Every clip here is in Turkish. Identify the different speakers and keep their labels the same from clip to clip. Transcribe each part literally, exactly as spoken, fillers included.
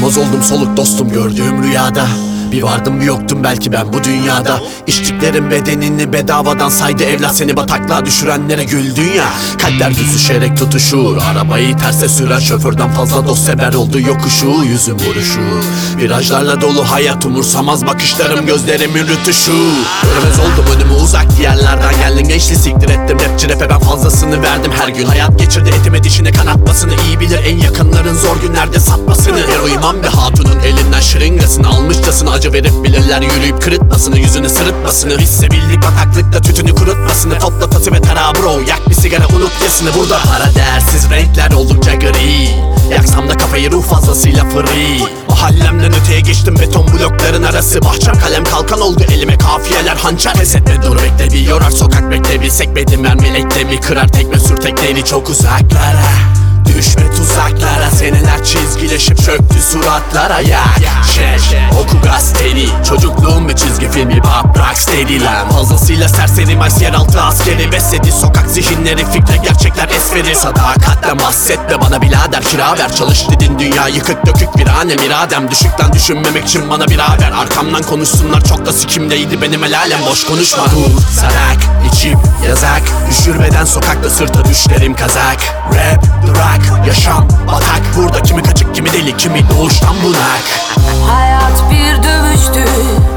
Speaker 1: Olmaz oldum soluk dostum gördüğüm rüyada. Bir vardım bir yoktum belki ben bu dünyada. İçtiklerin bedenini bedavadan saydı evlat, seni bataklığa düşürenlere güldün ya. Kalpler düzüşerek tutuşur, arabayı terse süren şoförden fazla dost sever oldu yokuşu. Yüzüm vuruşu, virajlarla dolu hayat, umursamaz bakışlarım, gözlerimin rütuşu. Görmez oldum önümü uzak yerlerden geldin, gençliği siktir ettim, rapçi rap'e ben fazlasını verdim. Her gün hayat geçirdi etime dişine kanatmasını, iyi bilir en yakınların zor günlerde satmasını. Her uyumam bir hatunun elinden şırıngasını almışçasına acı verip bilirler yürüyüp kırıtmasını, yüzünü sırıtmasını. Hissebildik bataklıkta tütünü kurutmasını. Topla tası ve tara bro, yak bir sigara unut yasını. Burada para değersiz, renkler oldukça gri. Yaksam da kafayı ruh fazlasıyla free. Mahallemden öteye geçtim beton blokların arası. Bahçem kalem kalkan oldu elime kafiyeler hançer. Pes etme dur bekle bir yorar sokak bekle. Sekmedim mermi eklemi kırar tekme sür tekneni çok uzaklara. Düşme tuzaklara, seneler çizgileşip çöktü suratlara ya. Şeş, oku gazeteni, çocukluğum bir çizgi filmi Bob Rocksteady lan. Fazlasıyla serseri Mice yeraltı askeri besledi sokak zihinleri, fikre gerçekler esferi. Sadakatle bahsetme bana birader, kira ver çalış dedin dünya yıkık dökük viranem. İradem düşükten düşünmemek için bana bir haber. Arkamdan konuşsunlar çok da sikimdeydi benim el alem, boş konuşma. Dur sarak içip yazak, düşürmeden sokakta sırta düşlerim kazak. Rap, rock, yaşam, batak. Burada kimi kaçık, kimi deli, kimi doğuştan bunak.
Speaker 2: Hayat bir dövüştü,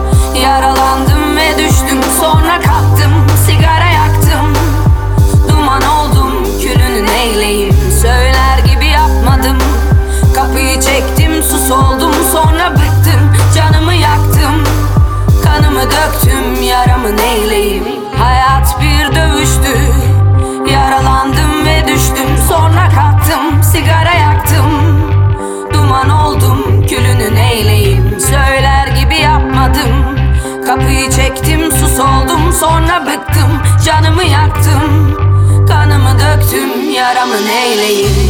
Speaker 2: yaralandım ve düştüm. Sonra kalktım, sigara yaktım. Duman oldum, külünü neyleyim? Söyler gibi yapmadım. Kapıyı çektim, sus oldum. Sonra bıktım, canımı yaktım. Kanımı döktüm, yaramı neyleyim? Hayat bir dövüştü, yaralandım ve düştüm. Sonra kalktım, sigara yaktım. Duman oldum, külünü neyleyim? Söyler gibi yapmadım. Kapıyı çektim, sus oldum. Sonra bıktım, canımı yaktım. Kanımı döktüm, yaramı neyleyim?